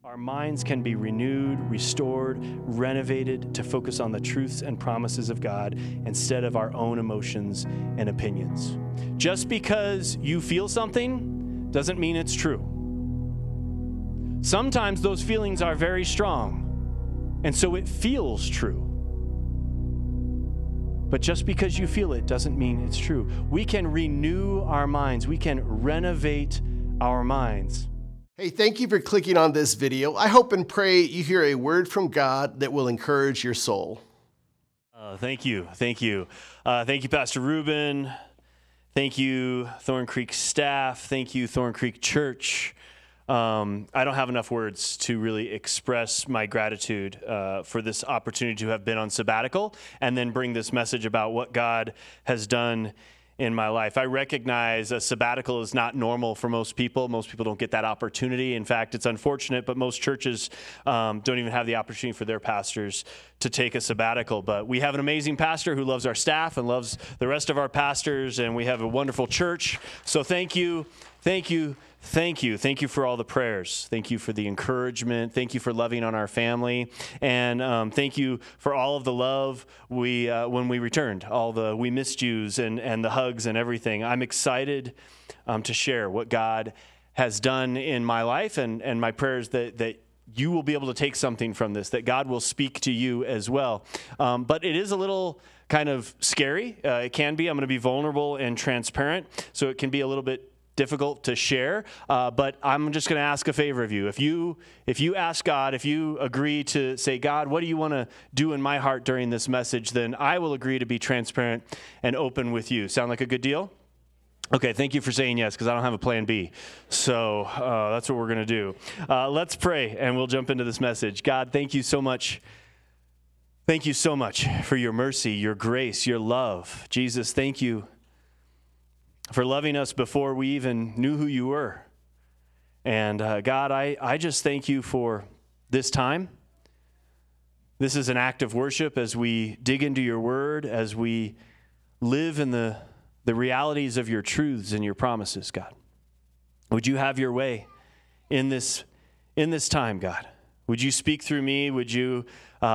Our minds can be renewed, restored, renovated to focus on the truths and promises of God instead of our own emotions and opinions. Just because you feel something doesn't mean it's true. Sometimes those feelings are very strong, and so it feels true. But just because you feel it doesn't mean it's true. We can renew our minds. We can renovate our minds. Hey, thank you for clicking on this video. I hope and pray you hear a word from God that will encourage your soul. Thank you. Thank you, Pastor Ruben. Thank you, Thorn Creek staff. Thank you, Thorn Creek Church. I don't have enough words to really express my gratitude for this opportunity to have been on sabbatical and then bring this message about what God has done in my life. I recognize a sabbatical is not normal for most people. Most people don't get that opportunity. In fact, it's unfortunate, but most churches don't even have the opportunity for their pastors to take a sabbatical. But we have an amazing pastor who loves our staff and loves the rest of our pastors, and we have a wonderful church. So thank you. Thank you. Thank you. Thank you for all the prayers. Thank you for the encouragement. Thank you for loving on our family. And thank you for all of the love when we returned, all the we missed yous and the hugs and everything. I'm excited to share what God has done in my life, and my prayers that you will be able to take something from this, that God will speak to you as well. But it is a little kind of scary. It can be. I'm going to be vulnerable and transparent, so it can be a little bit difficult to share, but I'm just going to ask a favor of you. If you ask God, if you agree to say, God, what do you want to do in my heart during this message, then I will agree to be transparent and open with you. Sound like a good deal? Okay, thank you for saying yes, because I don't have a plan B. So that's what we're going to do. Let's pray, and we'll jump into this message. God, thank you so much. Thank you so much for your mercy, your grace, your love. Jesus, thank you for loving us before we even knew who you were. And God, I just thank you for this time. This is an act of worship as we dig into your word, as we live in the realities of your truths and your promises, God. Would you have your way in this time, God? Would you speak through me? Would you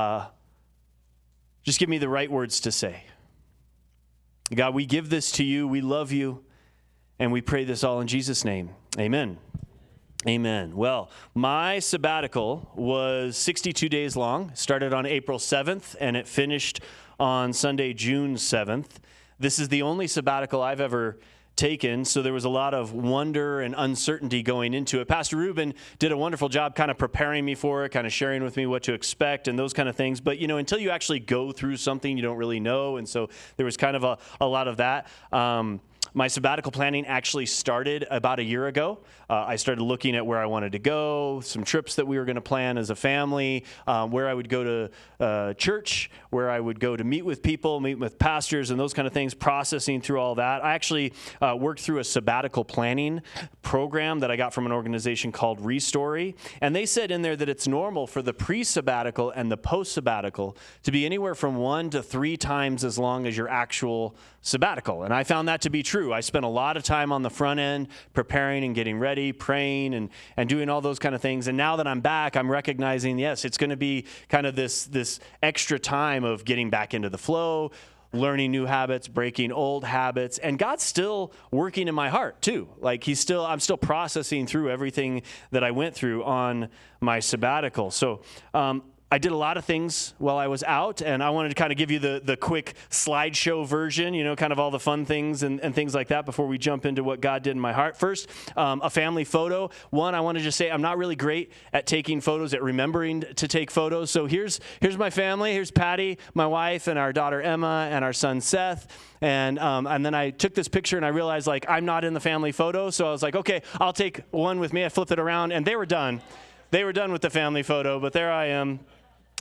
just give me the right words to say? God, we give this to you. We love you. And we pray this all in Jesus' name. Amen. Amen. Well, my sabbatical was 62 days long. Started on April 7th, and it finished on Sunday, June 7th. This is the only sabbatical I've ever taken, so there was a lot of wonder and uncertainty going into it. Pastor Ruben did a wonderful job kind of preparing me for it, kind of sharing with me what to expect and those kind of things. But, until you actually go through something, you don't really know. And so there was kind of a lot of that. My sabbatical planning actually started about a year ago. I started looking at where I wanted to go, some trips that we were going to plan as a family, where I would go to church, where I would go to meet with people, meet with pastors, and those kind of things, processing through all that. I actually worked through a sabbatical planning program that I got from an organization called Restory, and they said in there that it's normal for the pre-sabbatical and the post-sabbatical to be anywhere from 1 to 3 times as long as your actual sabbatical, and I found that to be true. I spent a lot of time on the front end preparing and getting ready, praying and doing all those kind of things. And now that I'm back, I'm recognizing, yes, it's going to be kind of this extra time of getting back into the flow, learning new habits, breaking old habits. And God's still working in my heart too. Like I'm still processing through everything that I went through on my sabbatical. So, I did a lot of things while I was out, and I wanted to kind of give you the quick slideshow version, kind of all the fun things and things like that before we jump into what God did in my heart. First, a family photo. One, I want to just say I'm not really great at taking photos, at remembering to take photos. So here's my family. Here's Patty, my wife, and our daughter Emma, and our son Seth. And then I took this picture, and I realized, I'm not in the family photo. So I was like, okay, I'll take one with me. I flipped it around, and they were done. They were done with the family photo, but there I am.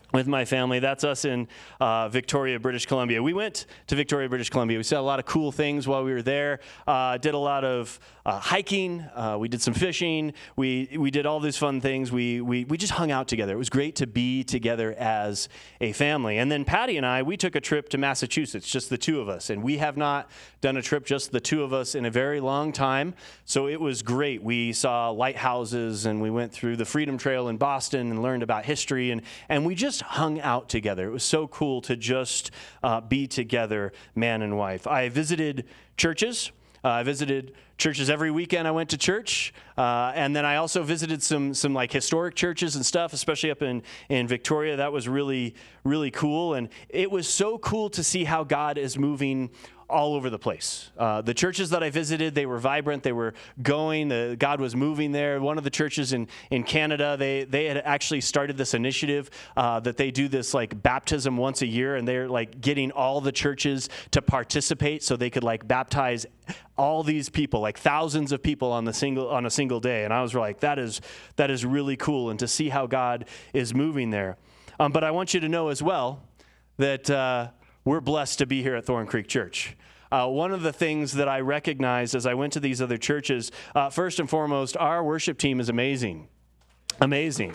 with my family. That's us in Victoria, British Columbia. We went to Victoria, British Columbia. We saw a lot of cool things while we were there. Did a lot of hiking. We did some fishing. We did all these fun things. We just hung out together. It was great to be together as a family. And then Patty and I, we took a trip to Massachusetts, just the two of us. And we have not done a trip just the two of us in a very long time. So it was great. We saw lighthouses and we went through the Freedom Trail in Boston and learned about history. And we just hung out together. It was so cool to just be together, man and wife. I visited churches. I visited churches every weekend. I went to church, and then I also visited some like historic churches and stuff, especially up in Victoria. That was really, really cool, and it was so cool to see how God is moving all over the place. The churches that I visited, they were vibrant. They were going. God was moving there. One of the churches in Canada, they had actually started this initiative that they do this like baptism once a year, and they're like getting all the churches to participate so they could like baptize all these people, like thousands of people on a single day. And I was like, that is really cool, and to see how God is moving there. But I want you to know as well that we're blessed to be here at Thorn Creek Church. One of the things that I recognized as I went to these other churches, first and foremost, our worship team is amazing. Amazing.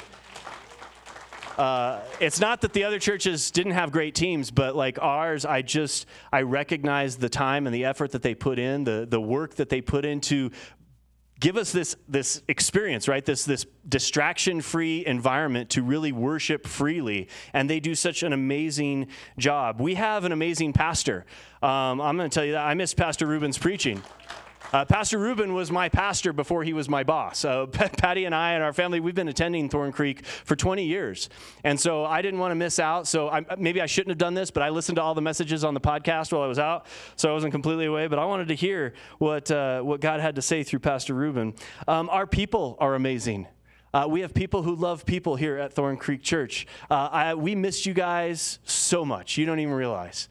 It's not that the other churches didn't have great teams, but like ours, I recognize the time and the effort that they put in, the work that they put into give us this experience, right? This distraction-free environment to really worship freely, and they do such an amazing job. We have an amazing pastor. I'm going to tell you that I miss Pastor Ruben's preaching. Pastor Ruben was my pastor before he was my boss. Patty and I and our family, we've been attending Thorn Creek for 20 years. And so I didn't want to miss out. So maybe I shouldn't have done this, but I listened to all the messages on the podcast while I was out. So I wasn't completely away. But I wanted to hear what God had to say through Pastor Ruben. Our people are amazing. We have people who love people here at Thorn Creek Church. We miss you guys so much. You don't even realize.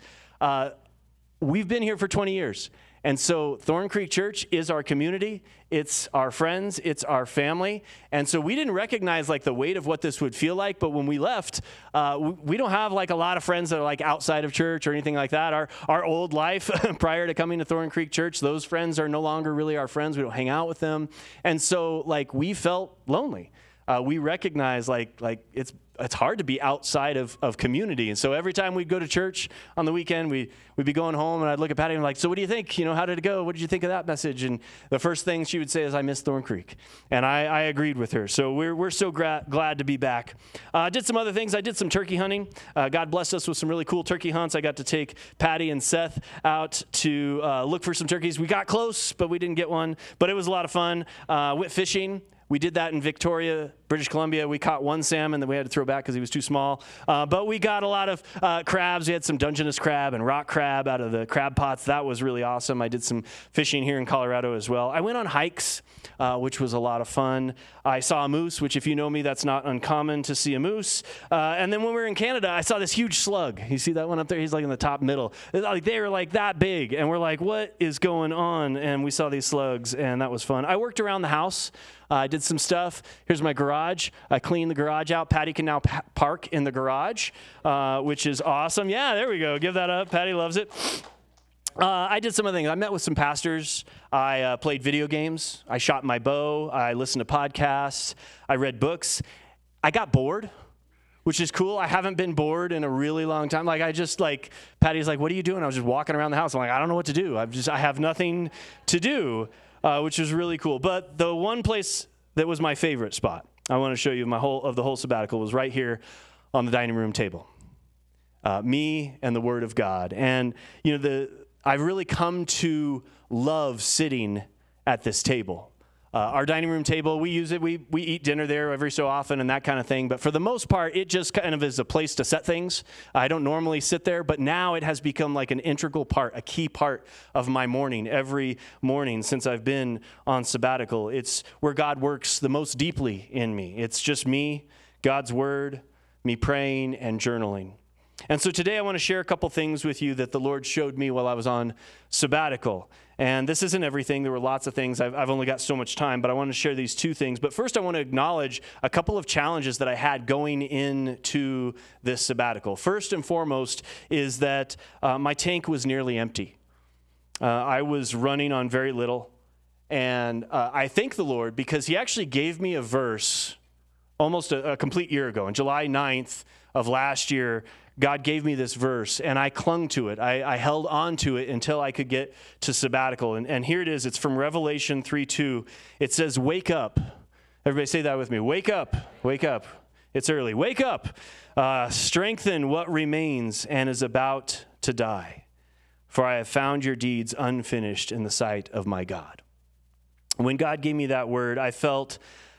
We've been here for 20 years. And so Thorn Creek Church is our community. It's our friends. It's our family. And so we didn't recognize like the weight of what this would feel like. But when we left, we don't have like a lot of friends that are like outside of church or anything like that. Our old life prior to coming to Thorn Creek Church, those friends are no longer really our friends. We don't hang out with them. And so like we felt lonely. We recognize like it's hard to be outside of community. And so every time we'd go to church on the weekend, we'd be going home, and I'd look at Patty and I'm like, so what do you think? How did it go? What did you think of that message? And the first thing she would say is, I miss Thorn Creek. And I agreed with her. So we're so glad to be back. I did some other things. I did some turkey hunting. God blessed us with some really cool turkey hunts. I got to take Patty and Seth out to look for some turkeys. We got close, but we didn't get one. But it was a lot of fun. Went fishing. We did that in Victoria, British Columbia. We caught one salmon that we had to throw back because he was too small. But we got a lot of crabs. We had some Dungeness crab and rock crab out of the crab pots. That was really awesome. I did some fishing here in Colorado as well. I went on hikes, which was a lot of fun. I saw a moose, which if you know me, that's not uncommon to see a moose. And then when we were in Canada, I saw this huge slug. You see that one up there? He's like in the top middle. They were like that big. And we're like, what is going on? And we saw these slugs, and that was fun. I worked around the house. I did some stuff. Here's my garage. I cleaned the garage out. Patty can now park in the garage, which is awesome. Yeah, there we go. Give that up. Patty loves it. I did some other things. I met with some pastors. I played video games. I shot my bow. I listened to podcasts. I read books. I got bored, which is cool. I haven't been bored in a really long time. Patty's like, what are you doing? I was just walking around the house. I'm like, I don't know what to do. I have nothing to do. Which was really cool. But the one place that was my favorite spot, I want to show you the whole sabbatical, was right here on the dining room table. Me and the Word of God. And, I've really come to love sitting at this table. Our dining room table, we use it. We eat dinner there every so often and that kind of thing. But for the most part, it just kind of is a place to set things. I don't normally sit there, but now it has become like an integral part, a key part of my morning, every morning since I've been on sabbatical. It's where God works the most deeply in me. It's just me, God's Word, me praying and journaling. And so today I want to share a couple things with you that the Lord showed me while I was on sabbatical. And this isn't everything. There were lots of things. I've only got so much time, but I want to share these two things. But first I want to acknowledge a couple of challenges that I had going into this sabbatical. First and foremost is that my tank was nearly empty. I was running on very little. And I thank the Lord because he actually gave me a verse almost a complete year ago. On July 9th of last year, God gave me this verse, and I clung to it. I held on to it until I could get to sabbatical. And here it is. It's from Revelation 3:2. It says, wake up. Everybody say that with me. Wake up. Wake up. It's early. Wake up. Strengthen what remains and is about to die. For I have found your deeds unfinished in the sight of my God. When God gave me that word, I felt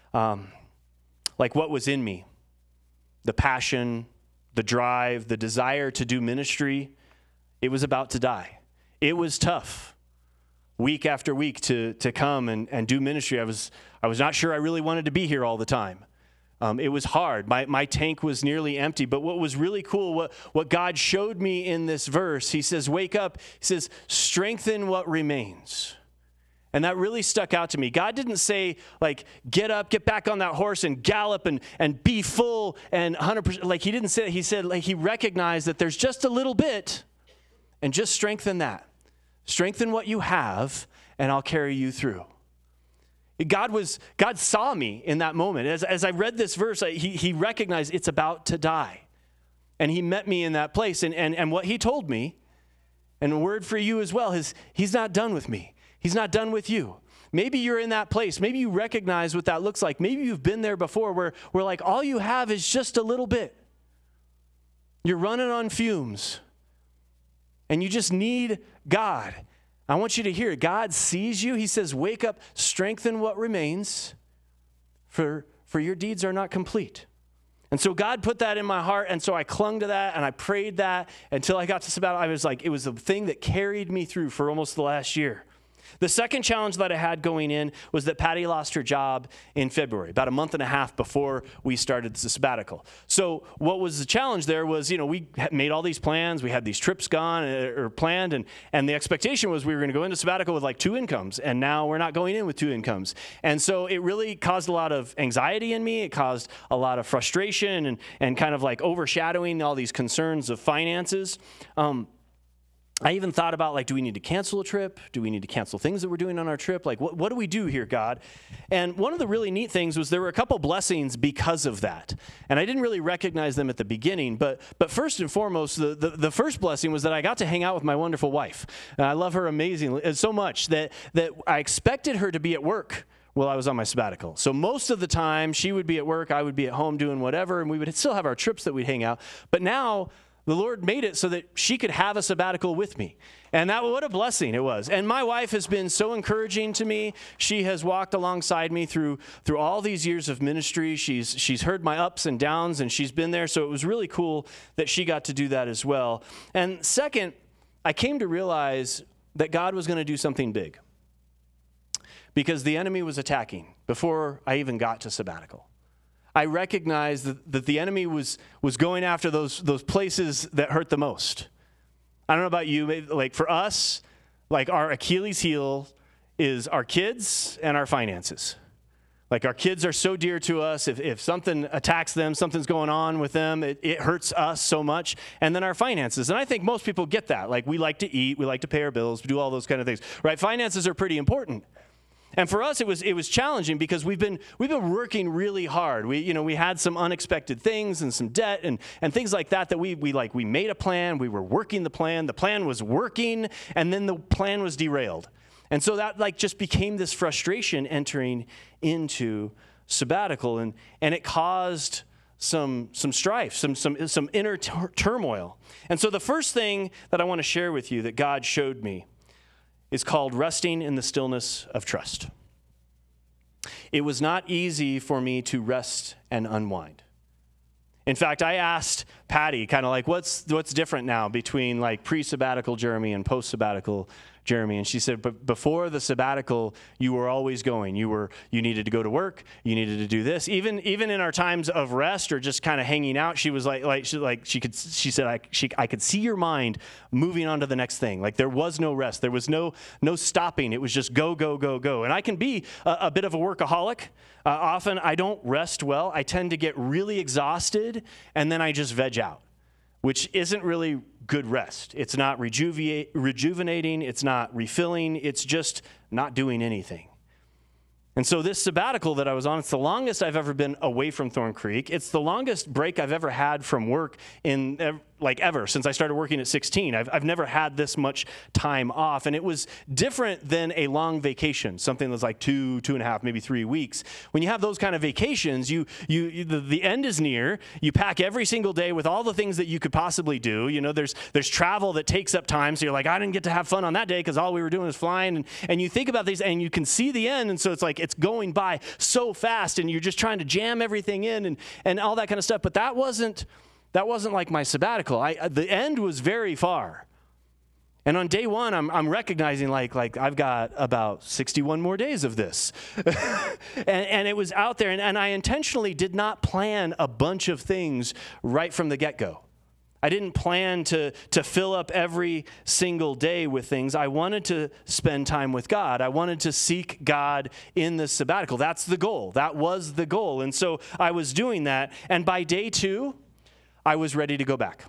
like what was in me, the passion, the drive, the desire to do ministry, it was about to die. It was tough week after week to come and do ministry. I was not sure I really wanted to be here all the time. It was hard. My tank was nearly empty. But what was really cool, what God showed me in this verse, he says, wake up. He says, strengthen what remains. And that really stuck out to me. God didn't say, like, get up, get back on that horse and gallop and be full and 100%. Like, he didn't say that. He said, like, he recognized that there's just a little bit and just strengthen that. Strengthen what you have and I'll carry you through. God saw me in that moment. As I read this verse, he recognized it's about to die. And he met me in that place. And what he told me, and a word for you as well, is he's not done with me. He's not done with you. Maybe you're in that place. Maybe you recognize what that looks like. Maybe you've been there before where like all you have is just a little bit. You're running on fumes. And you just need God. I want you to hear it. God sees you. He says, wake up, strengthen what remains, for your deeds are not complete. And so God put that in my heart, and so I clung to that, and I prayed that until I got to sabbatical. I was like, it was the thing that carried me through for almost the last year. The second challenge that I had going in was that Patty lost her job in February, about a month and a half before we started the sabbatical. So what was the challenge there was, we made all these plans. We had these trips gone or planned, and the expectation was we were going to go into sabbatical with like 2 incomes, and now we're not going in with 2 incomes. And so it really caused a lot of anxiety in me. It caused a lot of frustration and kind of like overshadowing all these concerns of finances. I even thought about, like, do we need to cancel a trip? Do we need to cancel things that we're doing on our trip? Like, what do we do here, God? And one of the really neat things was there were a couple blessings because of that. And I didn't really recognize them at the beginning. But first and foremost, the first blessing was that I got to hang out with my wonderful wife. And I love her amazingly, so much that I expected her to be at work while I was on my sabbatical. So most of the time, she would be at work, I would be at home doing whatever, and we would still have our trips that we'd hang out. But now, the Lord made it so that she could have a sabbatical with me. And what a blessing it was. And my wife has been so encouraging to me. She has walked alongside me through all these years of ministry. She's heard my ups and downs, and she's been there. So it was really cool that she got to do that as well. And second, I came to realize that God was going to do something big because the enemy was attacking before I even got to sabbatical. I recognized that the enemy was going after those places that hurt the most. I don't know about you, like for us, like our Achilles heel is our kids and our finances. Like our kids are so dear to us. If something attacks them, something's going on with them, it hurts us so much. And then our finances. And I think most people get that. Like we like to eat, we like to pay our bills, we do all those kind of things, right? Finances are pretty important. And for us, it was challenging because we've been working really hard. We had some unexpected things and some debt and things like that we made a plan. We were working the plan. The plan was working, and then the plan was derailed. And so that just became this frustration entering into sabbatical, and it caused some strife, some inner turmoil. And so the first thing that I want to share with you that God showed me is called resting in the stillness of trust. It was not easy for me to rest and unwind. In fact, I asked Patty kind of like, what's different now between like pre-sabbatical Jeremy and post-sabbatical Jeremy. And she said, but before the sabbatical, you were always going. You needed to go to work. You needed to do this. Even in our times of rest or just kind of hanging out, she was she said, I could see your mind moving on to the next thing. Like there was no rest. There was no stopping. It was just go, go, go, go. And I can be a bit of a workaholic. Often I don't rest well. I tend to get really exhausted and then I just veg out, which isn't really good rest. It's not rejuvenating. It's not refilling. It's just not doing anything. And so this sabbatical that I was on, it's the longest I've ever been away from Thorn Creek. It's the longest break I've ever had from work ever since I started working at 16. I've never had this much time off. And it was different than a long vacation, something that's like 2.5, maybe 3 weeks. When you have those kind of vacations, the end is near. You pack every single day with all the things that you could possibly do. You know, there's travel that takes up time. So you're like, I didn't get to have fun on that day because all we were doing was flying. And you think about these and you can see the end. And so it's like, it's going by so fast and you're just trying to jam everything in and all that kind of stuff. But that wasn't like my sabbatical. The end was very far. And on day one, I'm recognizing like I've got about 61 more days of this. and it was out there. And I intentionally did not plan a bunch of things right from the get-go. I didn't plan to fill up every single day with things. I wanted to spend time with God. I wanted to seek God in the sabbatical. That's the goal. That was the goal. And so I was doing that. And by day 2, I was ready to go back.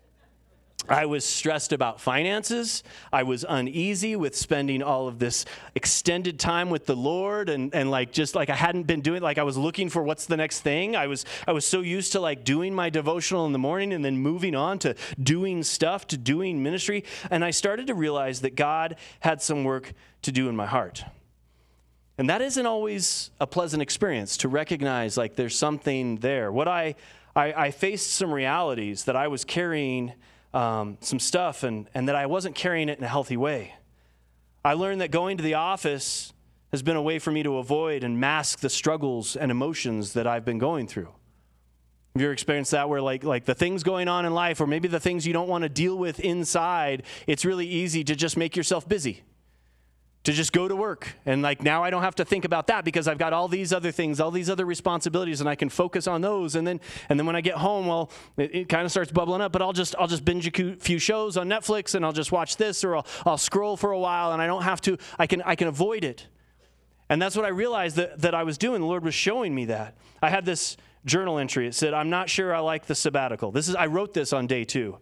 I was stressed about finances. I was uneasy with spending all of this extended time with the Lord and just I hadn't been doing, I was looking for what's the next thing. I was so used to doing my devotional in the morning and then moving on to doing stuff, to doing ministry. And I started to realize that God had some work to do in my heart. And that isn't always a pleasant experience, to recognize there's something there. I faced some realities that I was carrying some stuff and that I wasn't carrying it in a healthy way. I learned that going to the office has been a way for me to avoid and mask the struggles and emotions that I've been going through. Have you ever experienced that where like the things going on in life or maybe the things you don't want to deal with inside, it's really easy to just make yourself busy, to just go to work. And now I don't have to think about that because I've got all these other things, all these other responsibilities, and I can focus on those. And then when I get home, well, it kind of starts bubbling up, but I'll just binge a few shows on Netflix and I'll just watch this or I'll scroll for a while and I don't have to, I can avoid it. And that's what I realized that I was doing. The Lord was showing me that. I had this journal entry. It said, I'm not sure I like the sabbatical. I wrote this on day 2.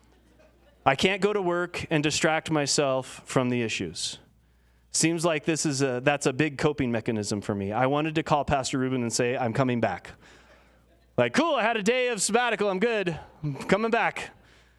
I can't go to work and distract myself from the issues. Seems like that's a big coping mechanism for me. I wanted to call Pastor Ruben and say, I'm coming back. Cool, I had a day of sabbatical, I'm good. I'm coming back.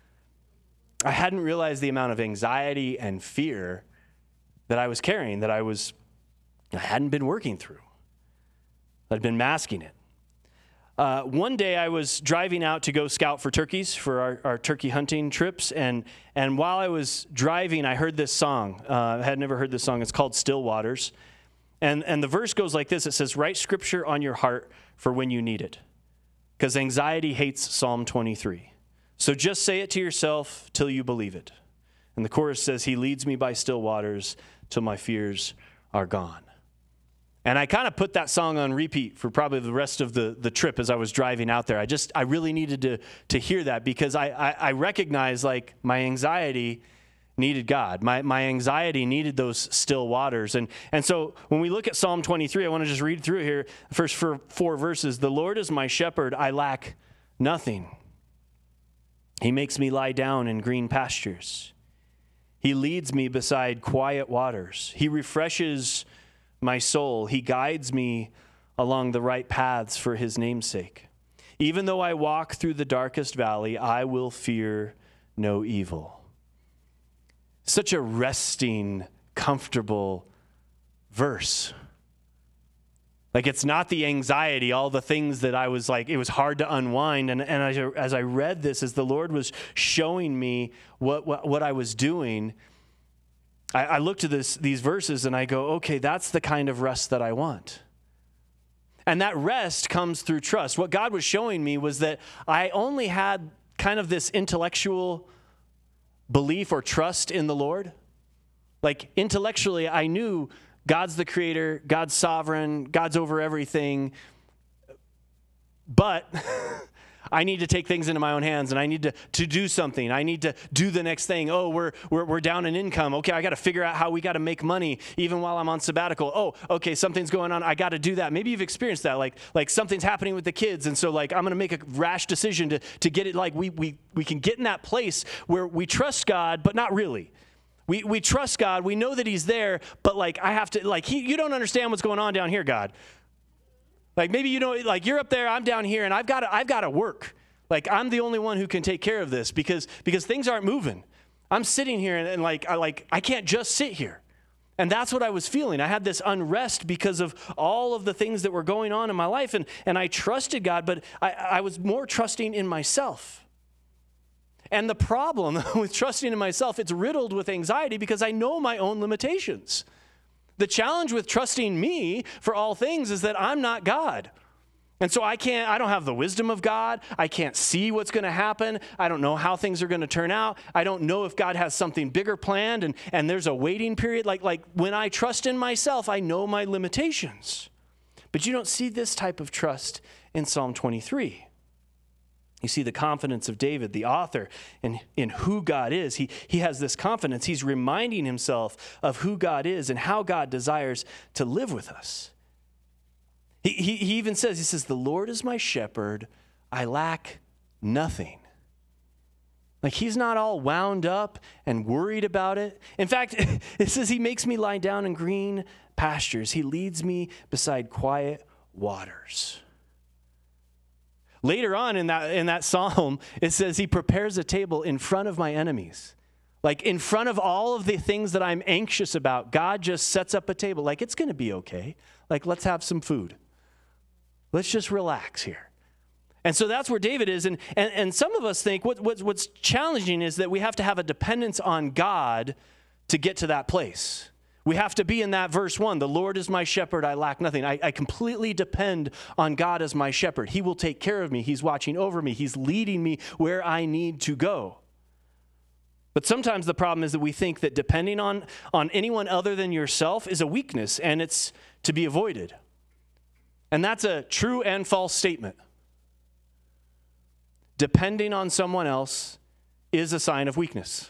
I hadn't realized the amount of anxiety and fear that I was carrying, that I hadn't been working through. I'd been masking it. One day I was driving out to go scout for turkeys for our turkey hunting trips, and while I was driving, I heard this song. I had never heard this song. It's called Still Waters, and the verse goes like this. It says, write scripture on your heart for when you need it, because anxiety hates Psalm 23. So just say it to yourself till you believe it. And the chorus says, he leads me by still waters till my fears are gone. And I kind of put that song on repeat for probably the rest of the trip as I was driving out there. I really needed to hear that because I recognized my anxiety needed God. My anxiety needed those still waters. And so when we look at Psalm 23, I want to just read through here, first 4 verses. The Lord is my shepherd, I lack nothing. He makes me lie down in green pastures. He leads me beside quiet waters. He refreshes my soul. He guides me along the right paths for his name's sake. Even though I walk through the darkest valley, I will fear no evil. Such a resting, comfortable verse. It's not the anxiety, all the things that I was it was hard to unwind. And as I read this, as the Lord was showing me what I was doing, I look to these verses and I go, okay, that's the kind of rest that I want. And that rest comes through trust. What God was showing me was that I only had kind of this intellectual belief or trust in the Lord, Like intellectually, I knew God's the creator, God's sovereign, God's over everything. But I need to take things into my own hands, and I need to do something. I need to do the next thing. Oh, we're down in income. Okay, I got to figure out how we got to make money even while I'm on sabbatical. Oh, okay, something's going on. I got to do that. Maybe you've experienced that. Like something's happening with the kids, and so like I'm going to make a rash decision to get it. Like we can get in that place where we trust God, but not really. We trust God. We know that he's there, but like I have to, like you don't understand what's going on down here, God. Like maybe you know, like you're up there, I'm down here, and I've got to work. Like I'm the only one who can take care of this because things aren't moving. I'm sitting here and I can't just sit here. And that's what I was feeling. I had this unrest because of all of the things that were going on in my life, and I trusted God, but I was more trusting in myself. And the problem with trusting in myself, it's riddled with anxiety because I know my own limitations. The challenge with trusting me for all things is that I'm not God. And so I don't have the wisdom of God. I can't see what's going to happen. I don't know how things are going to turn out. I don't know if God has something bigger planned and there's a waiting period. Like when I trust in myself, I know my limitations. But you don't see this type of trust in Psalm 23. You see the confidence of David, the author, in who God is. He has this confidence. He's reminding himself of who God is and how God desires to live with us. He even says, the Lord is my shepherd. I lack nothing. Like he's not all wound up and worried about it. In fact, it says he makes me lie down in green pastures. He leads me beside quiet waters. Later on in that psalm, it says he prepares a table in front of my enemies. Like in front of all of the things that I'm anxious about, God just sets up a table. Like it's going to be okay. Like let's have some food. Let's just relax here. And so that's where David is. And some of us think what's challenging is that we have to have a dependence on God to get to that place. We have to be in that verse 1, the Lord is my shepherd, I lack nothing. I completely depend on God as my shepherd. He will take care of me. He's watching over me. He's leading me where I need to go. But sometimes the problem is that we think that depending on anyone other than yourself is a weakness, and it's to be avoided. And that's a true and false statement. Depending on someone else is a sign of weakness.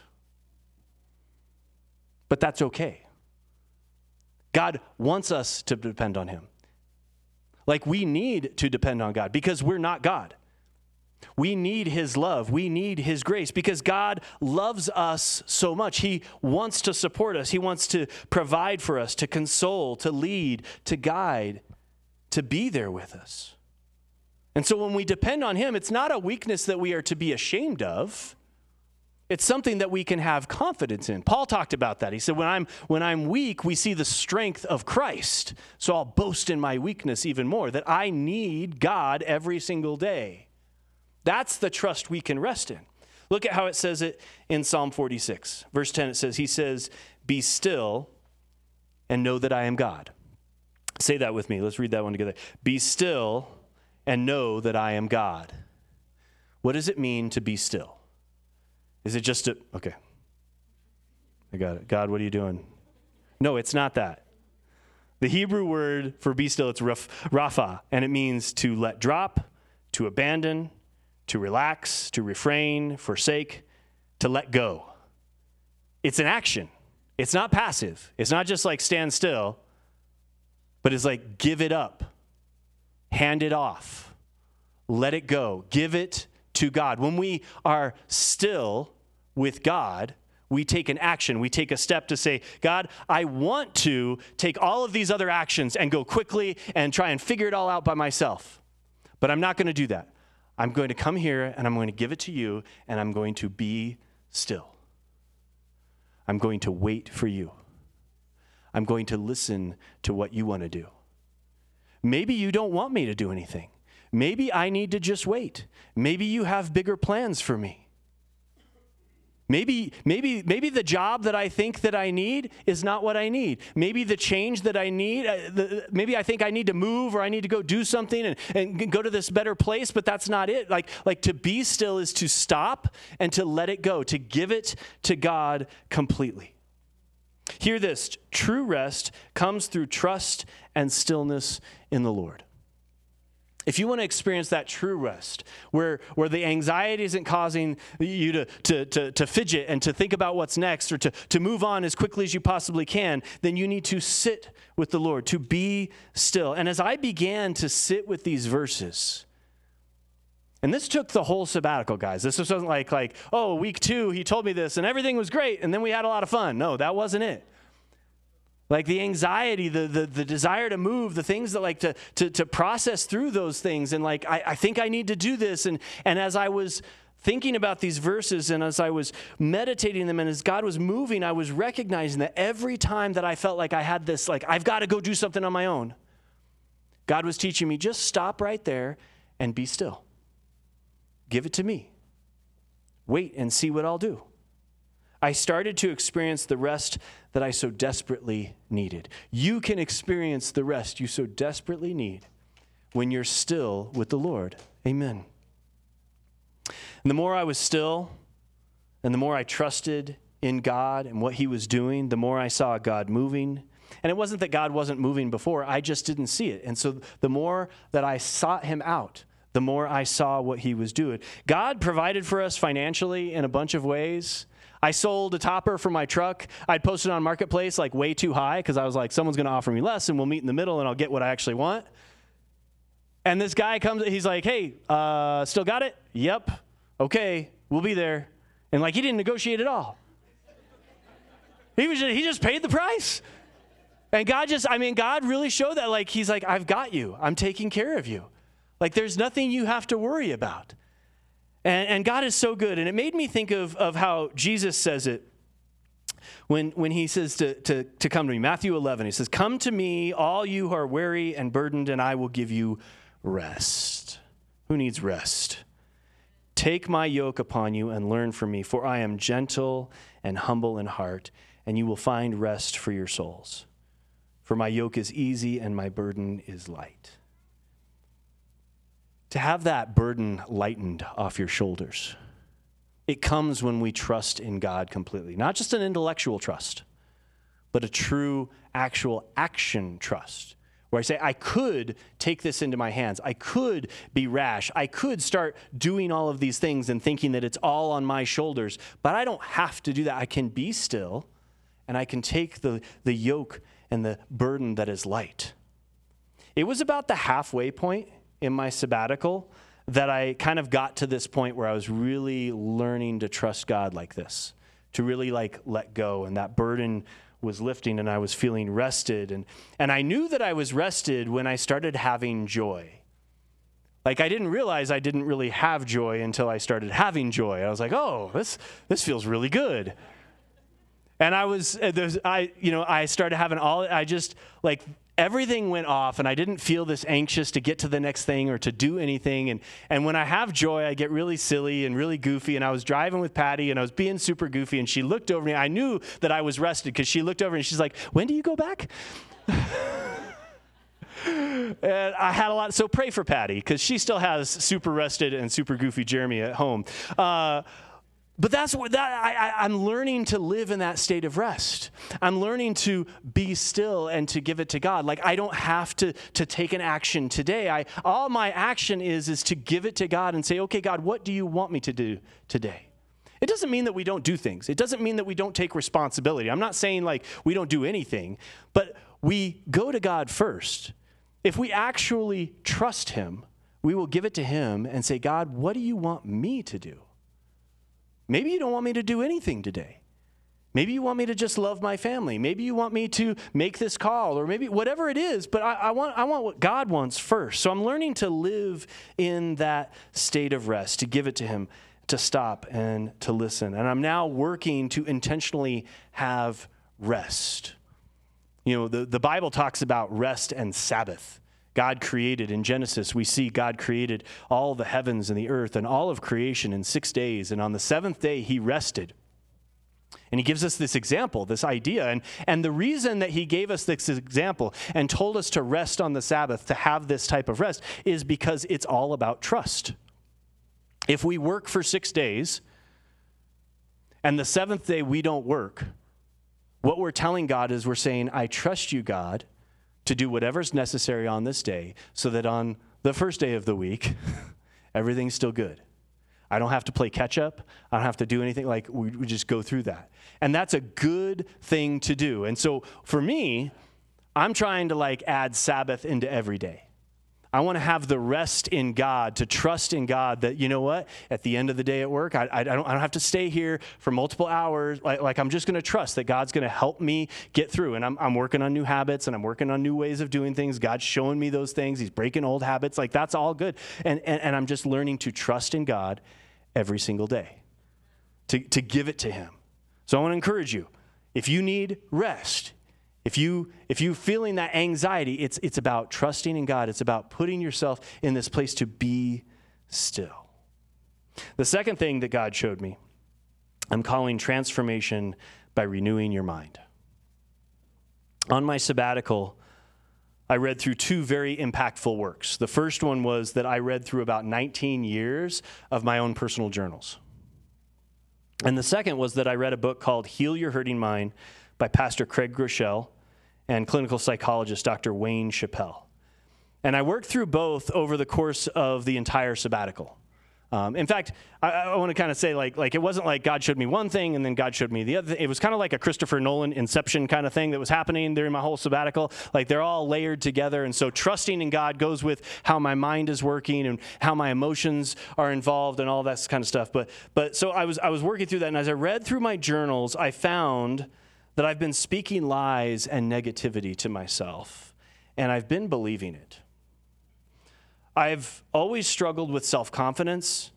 But that's okay. God wants us to depend on him. Like we need to depend on God because we're not God. We need his love. We need his grace because God loves us so much. He wants to support us. He wants to provide for us, to console, to lead, to guide, to be there with us. And so when we depend on him, it's not a weakness that we are to be ashamed of. It's something that we can have confidence in. Paul talked about that. He said, when I'm weak, we see the strength of Christ. So I'll boast in my weakness even more, that I need God every single day. That's the trust we can rest in. Look at how it says it in Psalm 46. Verse 10, he says, be still and know that I am God. Say that with me. Let's read that one together. Be still and know that I am God. What does it mean to be still? Is it just okay. I got it. God, what are you doing? No, it's not that. The Hebrew word for be still, it's rapha, and it means to let drop, to abandon, to relax, to refrain, forsake, to let go. It's an action. It's not passive. It's not just like stand still, but it's like give it up, hand it off, let it go, give it to God. When we are still with God, we take an action. We take a step to say, God, I want to take all of these other actions and go quickly and try and figure it all out by myself. But I'm not going to do that. I'm going to come here and I'm going to give it to you and I'm going to be still. I'm going to wait for you. I'm going to listen to what you want to do. Maybe you don't want me to do anything. Maybe I need to just wait. Maybe you have bigger plans for me. Maybe the job that I think that I need is not what I need. Maybe the change that I need, maybe I think I need to move or I need to go do something and go to this better place, but that's not it. Like to be still is to stop and to let it go, to give it to God completely. Hear this, true rest comes through trust and stillness in the Lord. If you want to experience that true rest, where the anxiety isn't causing you to fidget and to think about what's next or to move on as quickly as you possibly can, then you need to sit with the Lord, to be still. And as I began to sit with these verses, and this took the whole sabbatical, guys. This wasn't like, oh, week 2, he told me this, and everything was great, and then we had a lot of fun. No, that wasn't it. Like the anxiety, the desire to move, the things that to process through those things. And I think I need to do this. And as I was thinking about these verses and as I was meditating them and as God was moving, I was recognizing that every time that I felt like I had this, I've got to go do something on my own, God was teaching me, just stop right there and be still. Give it to me. Wait and see what I'll do. I started to experience the rest that I so desperately needed. You can experience the rest you so desperately need when you're still with the Lord. Amen. And the more I was still, and the more I trusted in God and what he was doing, the more I saw God moving. And it wasn't that God wasn't moving before, I just didn't see it. And so the more that I sought him out, the more I saw what he was doing. God provided for us financially in a bunch of ways. I sold a topper for my truck. I'd posted on Marketplace way too high because I was like, someone's going to offer me less and we'll meet in the middle and I'll get what I actually want. And this guy comes, he's like, hey, still got it? Yep. Okay, we'll be there. And he didn't negotiate at all. He just paid the price. And God really showed that. He's like, I've got you. I'm taking care of you. There's nothing you have to worry about. And God is so good. And it made me think of how Jesus says it when he says to come to me. Matthew 11, he says, come to me, all you who are weary and burdened, and I will give you rest. Who needs rest? Take my yoke upon you and learn from me, for I am gentle and humble in heart, and you will find rest for your souls. For my yoke is easy and my burden is light. To have that burden lightened off your shoulders, it comes when we trust in God completely. Not just an intellectual trust, but a true, actual action trust. Where I say, I could take this into my hands. I could be rash. I could start doing all of these things and thinking that it's all on my shoulders. But I don't have to do that. I can be still, and I can take the yoke and the burden that is light. It was about the halfway point in my sabbatical that I kind of got to this point where I was really learning to trust God like this, to really let go, and that burden was lifting and I was feeling rested. And I knew that I was rested when I started having joy. I didn't realize I didn't really have joy until I started having joy. I was like, oh, this feels really good. And I started having everything went off and I didn't feel this anxious to get to the next thing or to do anything. And when I have joy, I get really silly and really goofy. And I was driving with Patty and I was being super goofy and she looked over me. I knew that I was rested because she looked over and she's like, when do you go back? And I had a lot. So pray for Patty because she still has super rested and super goofy Jeremy at home. But I'm learning to live in that state of rest. I'm learning to be still and to give it to God. I don't have to take an action today. All my action is to give it to God and say, okay, God, what do you want me to do today? It doesn't mean that we don't do things. It doesn't mean that we don't take responsibility. I'm not saying we don't do anything, but we go to God first. If we actually trust him, we will give it to him and say, God, what do you want me to do? Maybe you don't want me to do anything today. Maybe you want me to just love my family. Maybe you want me to make this call, or maybe whatever it is, but I want what God wants first. So I'm learning to live in that state of rest, to give it to him, to stop and to listen. And I'm now working to intentionally have rest. The Bible talks about rest and Sabbath. God created in Genesis, we see God created all the heavens and the earth and all of creation in 6 days. And on the seventh day, he rested. And he gives us this example, this idea. And the reason that he gave us this example and told us to rest on the Sabbath, to have this type of rest, is because it's all about trust. If we work for 6 days and the seventh day we don't work, what we're telling God is we're saying, I trust you, God, to do whatever's necessary on this day so that on the first day of the week, everything's still good. I don't have to play catch up. I don't have to do anything. Like, we just go through that. And that's a good thing to do. And so for me, I'm trying to like add Sabbath into every day. I want to have the rest in God, to trust in God that, you know what, at the end of the day at work, I don't have to stay here for multiple hours. Like I'm just going to trust that God's going to help me get through. And I'm working on new habits, and I'm working on new ways of doing things. God's showing me those things. He's breaking old habits. Like, that's all good. And I'm just learning to trust in God every single day, to give it to him. So I want to encourage you, if you need rest, if you feeling that anxiety, it's about trusting in God. It's about putting yourself in this place to be still. The second thing that God showed me, I'm calling transformation by renewing your mind. On my sabbatical, I read through two very impactful works. The first one was that I read through about 19 years of my own personal journals. And the second was that I read a book called Heal Your Hurting Mind by Pastor Craig Groeschel and clinical psychologist Dr. Wayne Chappell. And I worked through both over the course of the entire sabbatical. In fact, I want to kind of say, like it wasn't like God showed me one thing and then God showed me the other thing. It was kind of like a Christopher Nolan Inception kind of thing that was happening during my whole sabbatical. Like, they're all layered together. And so trusting in God goes with how my mind is working and how my emotions are involved and all that kind of stuff. But so I was working through that. And as I read through my journals, I found that I've been speaking lies and negativity to myself, and I've been believing it. I've always struggled with self-confidence.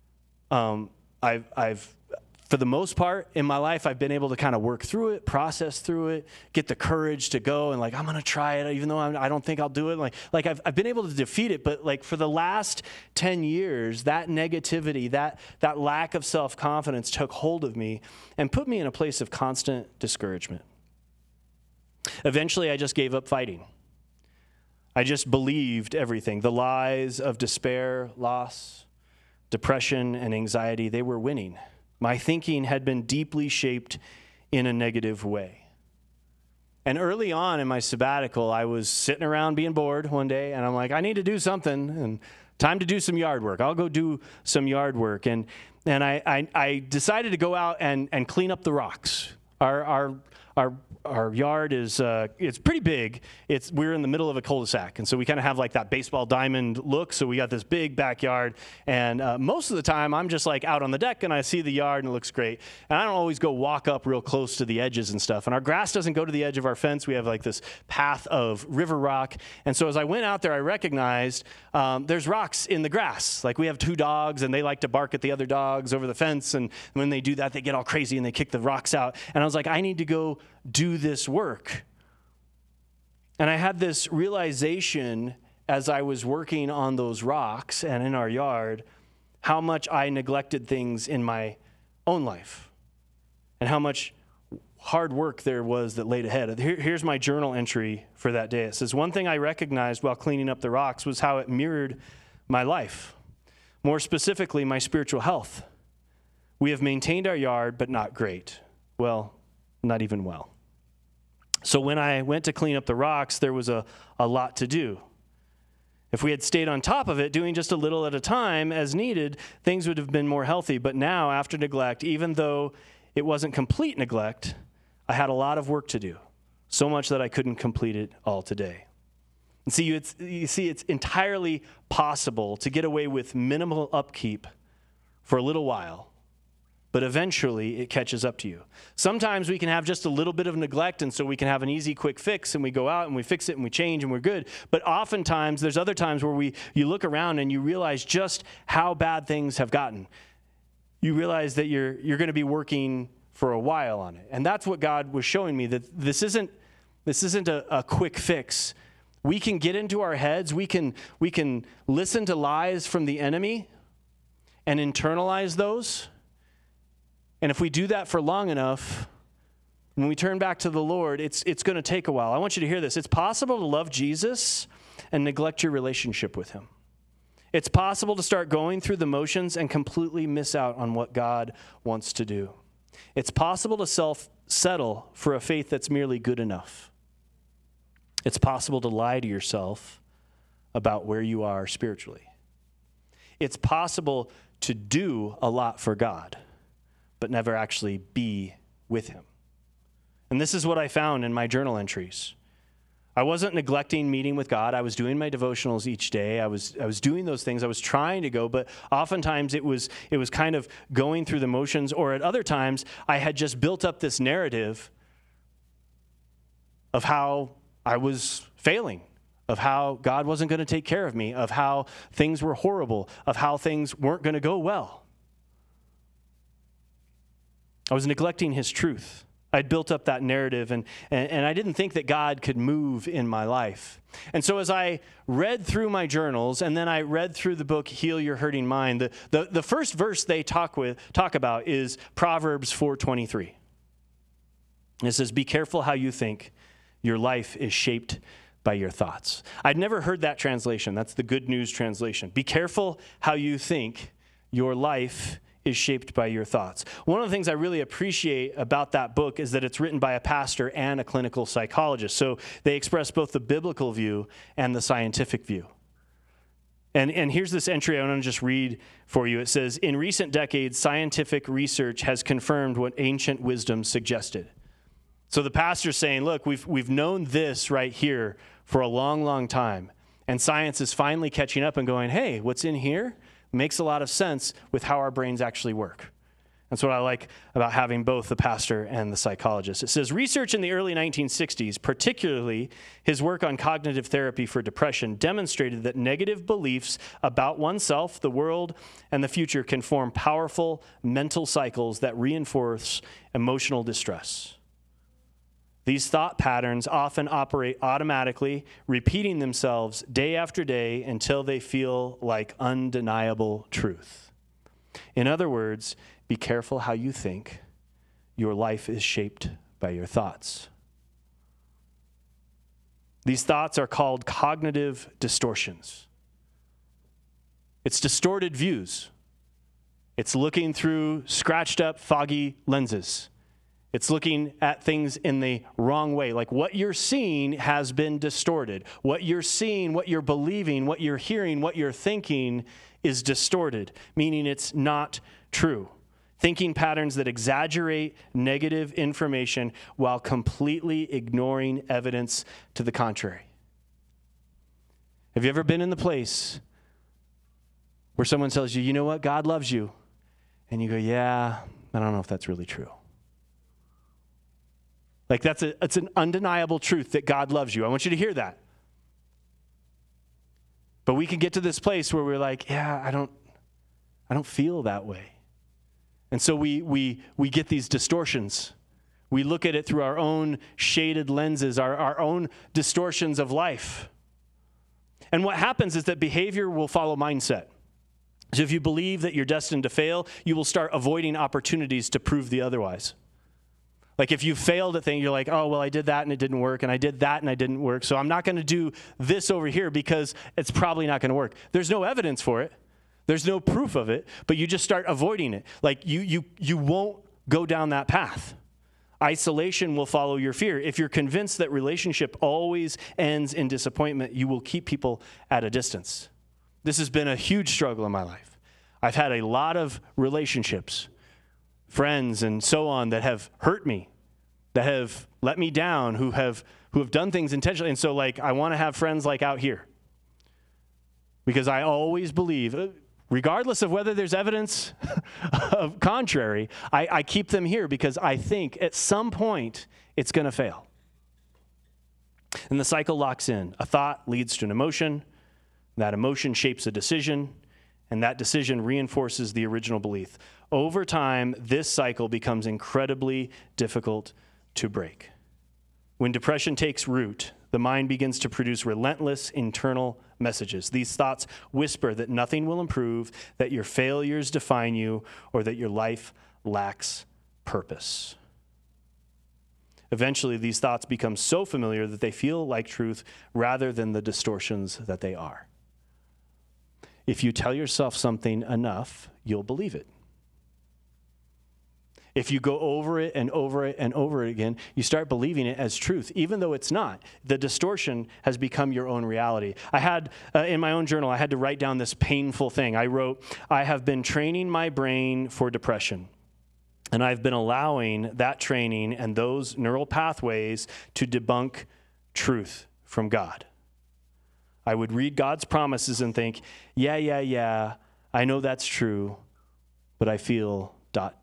I've for the most part in my life, I've been able to kind of work through it, process through it, get the courage to go and like, I'm going to try it, even though I don't think I'll do it. Like I've been able to defeat it, but like for the last 10 years, that negativity, that lack of self-confidence took hold of me and put me in a place of constant discouragement. Eventually, I just gave up fighting. I just believed everything. The lies of despair, loss, depression, and anxiety, they were winning. My thinking had been deeply shaped in a negative way. And early on in my sabbatical, I was sitting around being bored one day, and I'm like, I need to do something, and time to do some yard work. I'll go do some yard work. And I decided to go out and clean up the rocks. Our yard is it's pretty big. We're in the middle of a cul-de-sac, and so we kind of have like that baseball diamond look. So we got this big backyard, and most of the time I'm just like out on the deck and I see the yard and it looks great. And I don't always go walk up real close to the edges and stuff. And our grass doesn't go to the edge of our fence. We have like this path of river rock. And so as I went out there, I recognized there's rocks in the grass. Like, we have 2 dogs, and they like to bark at the other dogs over the fence. And when they do that, they get all crazy and they kick the rocks out. And I was like, I need to go do this work. And I had this realization as I was working on those rocks and in our yard, how much I neglected things in my own life and how much hard work there was that laid ahead. Here's my journal entry for that day. It says, one thing I recognized while cleaning up the rocks was how it mirrored my life, more specifically, my spiritual health. We have maintained our yard, but not great. Well, not even well. So when I went to clean up the rocks, there was a lot to do. If we had stayed on top of it, doing just a little at a time as needed, things would have been more healthy. But now, after neglect, even though it wasn't complete neglect, I had a lot of work to do, so much that I couldn't complete it all today. And it's entirely possible to get away with minimal upkeep for a little while, but eventually it catches up to you. Sometimes we can have just a little bit of neglect, and so we can have an easy, quick fix, and we go out and we fix it and we change and we're good. But oftentimes, there's other times where you look around and you realize just how bad things have gotten. You realize that you're going to be working for a while on it. And that's what God was showing me, that this isn't a quick fix. We can get into our heads, we can listen to lies from the enemy and internalize those. And if we do that for long enough, when we turn back to the Lord, it's going to take a while. I want you to hear this. It's possible to love Jesus and neglect your relationship with him. It's possible to start going through the motions and completely miss out on what God wants to do. It's possible to settle for a faith that's merely good enough. It's possible to lie to yourself about where you are spiritually. It's possible to do a lot for God, but never actually be with him. And this is what I found in my journal entries. I wasn't neglecting meeting with God. I was doing my devotionals each day. I was doing those things. I was trying to go, but oftentimes it was kind of going through the motions, or at other times I had just built up this narrative of how I was failing, of how God wasn't going to take care of me, of how things were horrible, of how things weren't going to go well. I was neglecting his truth. I'd built up that narrative, and I didn't think that God could move in my life. And so as I read through my journals, and then I read through the book, Heal Your Hurting Mind, the first verse they talk about is Proverbs 4:23. It says, "Be careful how you think. Your life is shaped by your thoughts." I'd never heard that translation. That's the Good News translation. Be careful how you think. Your life is shaped by your thoughts. One of the things I really appreciate about that book is that it's written by a pastor and a clinical psychologist. So they express both the biblical view and the scientific view. And here's this entry I want to just read for you. It says, "In recent decades, scientific research has confirmed what ancient wisdom suggested." So the pastor's saying, look, we've known this right here for a long, long time. And science is finally catching up and going, hey, what's in here makes a lot of sense with how our brains actually work. That's what I like about having both the pastor and the psychologist. It says, research in the early 1960s, particularly his work on cognitive therapy for depression, demonstrated that negative beliefs about oneself, the world, and the future can form powerful mental cycles that reinforce emotional distress. These thought patterns often operate automatically, repeating themselves day after day until they feel like undeniable truth. In other words, be careful how you think. Your life is shaped by your thoughts. These thoughts are called cognitive distortions. It's distorted views. It's looking through scratched up, foggy lenses. It's looking at things in the wrong way. Like what you're seeing has been distorted. What you're seeing, what you're believing, what you're hearing, what you're thinking is distorted, meaning it's not true. Thinking patterns that exaggerate negative information while completely ignoring evidence to the contrary. Have you ever been in the place where someone tells you, you know what, God loves you? And you go, yeah, I don't know if that's really true. Like it's an undeniable truth that God loves you. I want you to hear that. But we can get to this place where we're like, yeah, I don't feel that way. And so we get these distortions. We look at it through our own shaded lenses, our own distortions of life. And what happens is that behavior will follow mindset. So if you believe that you're destined to fail, you will start avoiding opportunities to prove the otherwise. Like if you failed at things, you're like, oh, well, I did that and it didn't work, and I did that and I didn't work, so I'm not going to do this over here because it's probably not going to work. There's no evidence for it. There's no proof of it, but you just start avoiding it. Like you won't go down that path. Isolation will follow your fear. If you're convinced that relationship always ends in disappointment, you will keep people at a distance. This has been a huge struggle in my life. I've had a lot of relationships, friends and so on, that have hurt me, that have let me down, who have done things intentionally. And so like I want to have friends like out here. Because I always believe, regardless of whether there's evidence of contrary, I keep them here because I think at some point it's going to fail. And the cycle locks in. A thought leads to an emotion. That emotion shapes a decision. And that decision reinforces the original belief. Over time, this cycle becomes incredibly difficult to break. When depression takes root, the mind begins to produce relentless internal messages. These thoughts whisper that nothing will improve, that your failures define you, or that your life lacks purpose. Eventually, these thoughts become so familiar that they feel like truth rather than the distortions that they are. If you tell yourself something enough, you'll believe it. If you go over it and over it and over it again, you start believing it as truth, even though it's not. The distortion has become your own reality. I had, in my own journal, I had to write down this painful thing. I wrote, I have been training my brain for depression. And I've been allowing that training and those neural pathways to debunk truth from God. I would read God's promises and think, yeah, I know that's true, but I feel ...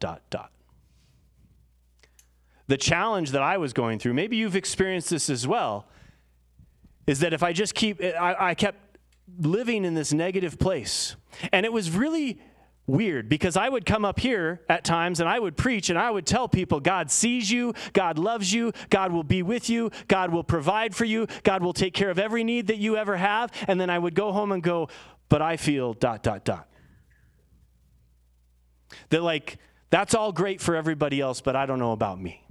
The challenge that I was going through, maybe you've experienced this as well, is that if I just I kept living in this negative place. And it was really weird because I would come up here at times and I would preach and I would tell people God sees you, God loves you, God will be with you, God will provide for you, God will take care of every need that you ever have. And then I would go home and go, but I feel ... That like, that's all great for everybody else, but I don't know about me.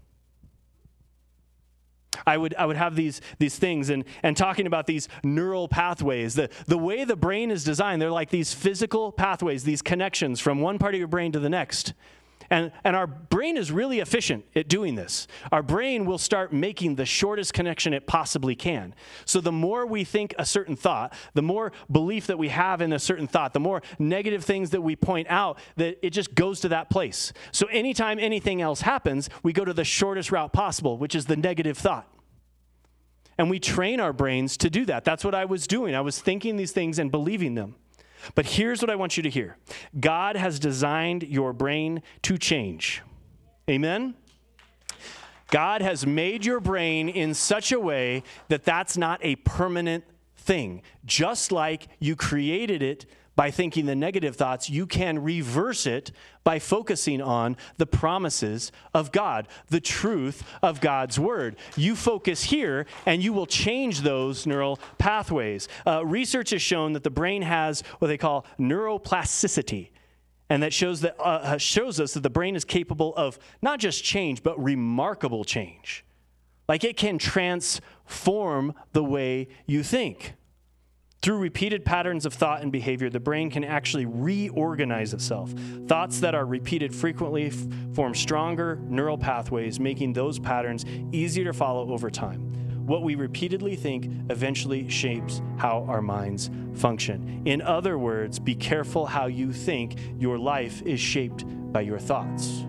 I would have these things and talking about these neural pathways. The way the brain is designed, they're like these physical pathways, these connections from one part of your brain to the next. And our brain is really efficient at doing this. Our brain will start making the shortest connection it possibly can. So the more we think a certain thought, the more belief that we have in a certain thought, the more negative things that we point out, that it just goes to that place. So anytime anything else happens, we go to the shortest route possible, which is the negative thought. And we train our brains to do that. That's what I was doing. I was thinking these things and believing them. But here's what I want you to hear. God has designed your brain to change. Amen? God has made your brain in such a way that that's not a permanent thing. Just like you created it by thinking the negative thoughts, you can reverse it by focusing on the promises of God, the truth of God's word. You focus here, and you will change those neural pathways. Research has shown that the brain has what they call neuroplasticity, and that shows us that the brain is capable of not just change, but remarkable change. Like it can transform the way you think. Through repeated patterns of thought and behavior, the brain can actually reorganize itself. Thoughts that are repeated frequently form stronger neural pathways, making those patterns easier to follow over time. What we repeatedly think eventually shapes how our minds function. In other words, be careful how you think. Your life is shaped by your thoughts.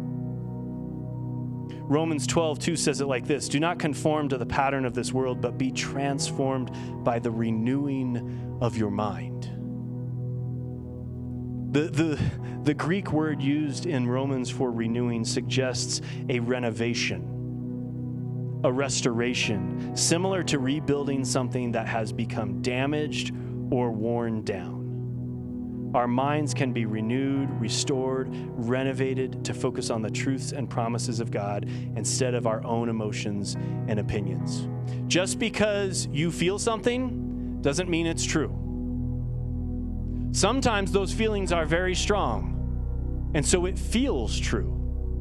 Romans 12:2 says it like this: do not conform to the pattern of this world, but be transformed by the renewing of your mind. The Greek word used in Romans for renewing suggests a renovation, a restoration, similar to rebuilding something that has become damaged or worn down. Our minds can be renewed, restored, renovated to focus on the truths and promises of God instead of our own emotions and opinions. Just because you feel something doesn't mean it's true. Sometimes those feelings are very strong, and so it feels true.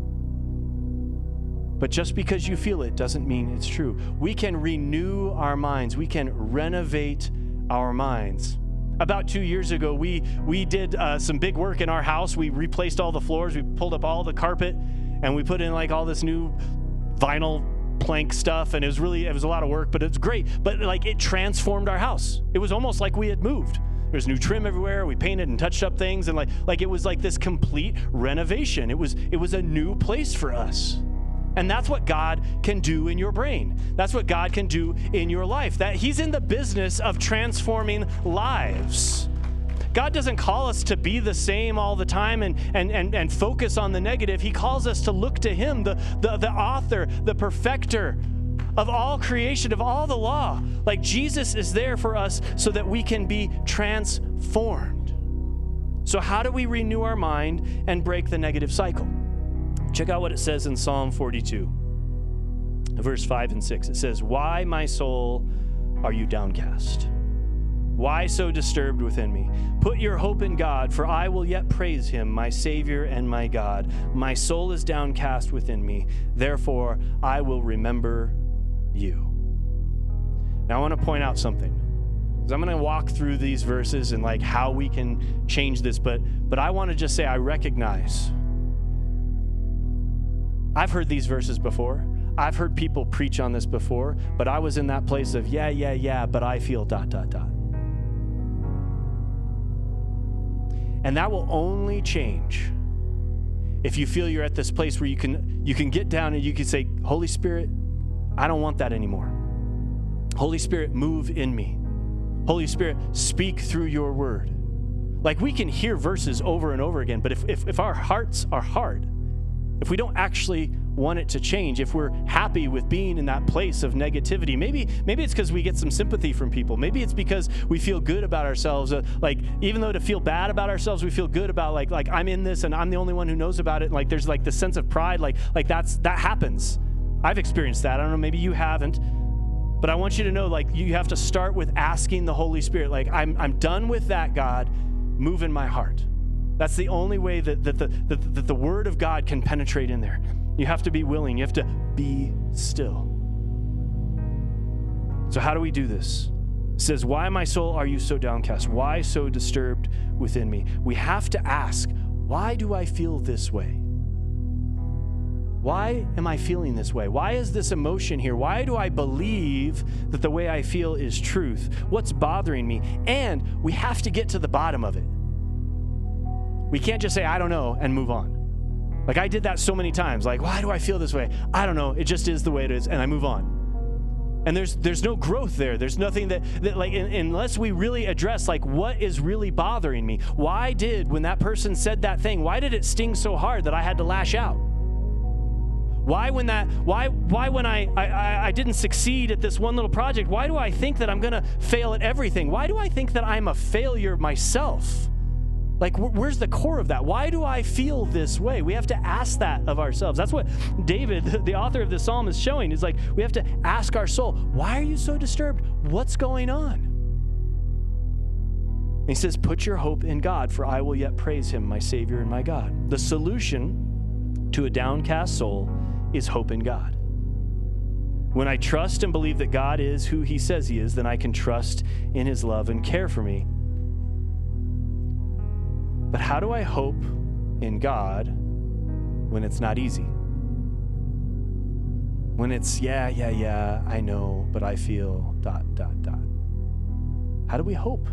But just because you feel it doesn't mean it's true. We can renew our minds. We can renovate our minds. About 2 years ago, we did some big work in our house. We replaced all the floors. We pulled up all the carpet, and we put in like all this new vinyl plank stuff. And it was a lot of work, but it's great. But like it transformed our house. It was almost like we had moved. There's new trim everywhere. We painted and touched up things, and like it was like this complete renovation. It was a new place for us. And that's what God can do in your brain. That's what God can do in your life. That He's in the business of transforming lives. God doesn't call us to be the same all the time and focus on the negative. He calls us to look to Him, the author, the perfecter of all creation, of all the law. Like Jesus is there for us so that we can be transformed. So how do we renew our mind and break the negative cycle? Check out what it says in Psalm 42, verse 5 and 6. It says, "Why, my soul, are you downcast? Why so disturbed within me? Put your hope in God, for I will yet praise Him, my Savior and my God. My soul is downcast within me, therefore I will remember you." Now I want to point out something, because I'm going to walk through these verses and like how we can change this, but I want to just say I recognize I've heard these verses before. I've heard people preach on this before, but I was in that place of, yeah, but I feel ... And that will only change if you feel you're at this place where you can get down and you can say, Holy Spirit, I don't want that anymore. Holy Spirit, move in me. Holy Spirit, speak through your word. Like, we can hear verses over and over again, but if our hearts are hard, if we don't actually want it to change, if we're happy with being in that place of negativity, maybe it's because we get some sympathy from people. Maybe it's because we feel good about ourselves. Like, even though to feel bad about ourselves, we feel good about like I'm in this and I'm the only one who knows about it. And like, there's like this sense of pride, like that happens. I've experienced that. I don't know, maybe you haven't. But I want you to know, like, you have to start with asking the Holy Spirit, like, I'm done with that, God. Move in my heart. That's the only way that the word of God can penetrate in there. You have to be willing. You have to be still. So how do we do this? It says, why, my soul, are you so downcast? Why so disturbed within me? We have to ask, why do I feel this way? Why am I feeling this way? Why is this emotion here? Why do I believe that the way I feel is truth? What's bothering me? And we have to get to the bottom of it. We can't just say, I don't know, and move on. Like, I did that so many times. Like, why do I feel this way? I don't know. It just is the way it is, and I move on. And there's no growth there. There's nothing that like, unless we really address, like, what is really bothering me? Why did, when that person said that thing, why did it sting so hard that I had to lash out? Why when I didn't succeed at this one little project, why do I think that I'm going to fail at everything? Why do I think that I'm a failure myself? Like, where's the core of that? Why do I feel this way? We have to ask that of ourselves. That's what David, the author of this psalm, is showing. Is like, we have to ask our soul, why are you so disturbed? What's going on? And he says, put your hope in God, for I will yet praise him, my Savior and my God. The solution to a downcast soul is hope in God. When I trust and believe that God is who he says he is, then I can trust in his love and care for me. But how do I hope in God when it's not easy? When it's, yeah, I know, but I feel ... How do we hope?